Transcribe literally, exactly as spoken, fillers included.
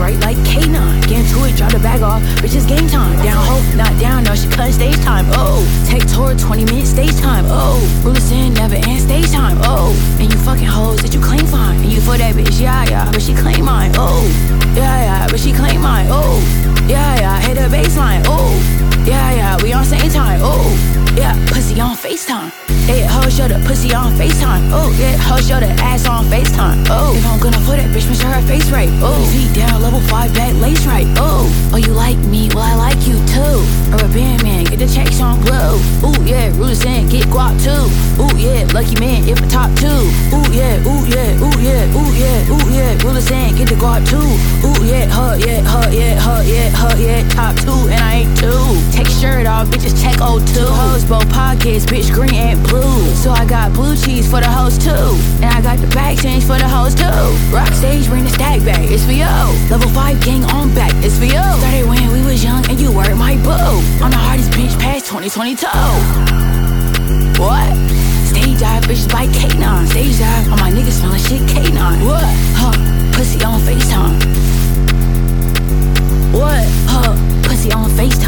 right like K nine. Get into it, drop the bag off, bitch, it's game time. Down ho, not down, no, she cutting stage time. Oh, take tour, twenty minutes stage time. Oh, rule us in, never end stage time. Oh, and you fucking hoes that you claim fine. And you for that bitch, yeah, yeah, but she claim mine. Oh, yeah, yeah, but she claim mine. Oh, yeah, yeah, hit the baseline. Oh, yeah, yeah, we on same time. Oh, yeah, pussy on FaceTime. Yeah, hoe show the pussy on FaceTime. Oh, yeah, hoe show the ass on FaceTime. Oh, if I'm gonna put that bitch, make sure her face right. Oh, feet down, level five, back lace right. Oh, oh, you like me? Well, I like you too. Or a band man, get the checks on blue. Ooh, yeah, rulers in, get guap too. Ooh, yeah, lucky man, if a top two. Ooh, yeah, ooh, yeah, ooh, yeah, ooh, yeah, ooh, yeah, rulers in, get the guap too. Ooh, yeah, huh, yeah, huh, yeah, huh, yeah, huh, yeah, top two, and I ain't two. Take shirt off, bitches check oh two. Hoes, both pockets, bitch, green and blue. So I got blue cheese for the hoes too. And I got the bag change for the hoes too. Rock stage, bring the stack back, it's for you. Level five gang on back, it's for you. Started when we was young and you were my boo. On the hardest bench past twenty twenty-two. What? Stage dive, bitches by K nine. Stage dive, all my niggas smelling shit K nine. What? Huh, pussy on FaceTime. What? Huh, pussy on FaceTime.